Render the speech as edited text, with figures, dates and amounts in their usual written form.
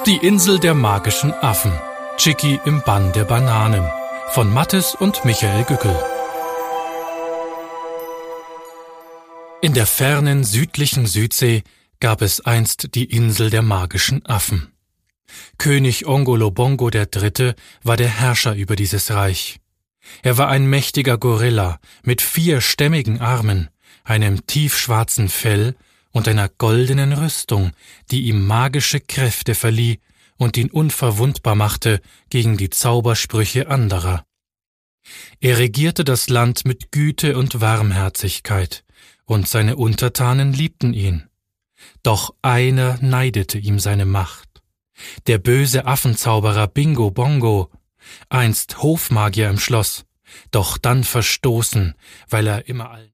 Die Insel der magischen Affen. Chicky im Bann der Bananen. Von Mathis und Michael Gückel. In der fernen südlichen Südsee gab es einst die Insel der magischen Affen. König Ongolobongo III. War der Herrscher über dieses Reich. Er war ein mächtiger Gorilla mit 4 stämmigen Armen, einem tiefschwarzen Fell und einer goldenen Rüstung, die ihm magische Kräfte verlieh und ihn unverwundbar machte gegen die Zaubersprüche anderer. Er regierte das Land mit Güte und Warmherzigkeit, und seine Untertanen liebten ihn. Doch einer neidete ihm seine Macht. Der böse Affenzauberer Bingo Bongo, einst Hofmagier im Schloss, doch dann verstoßen, weil er immer allen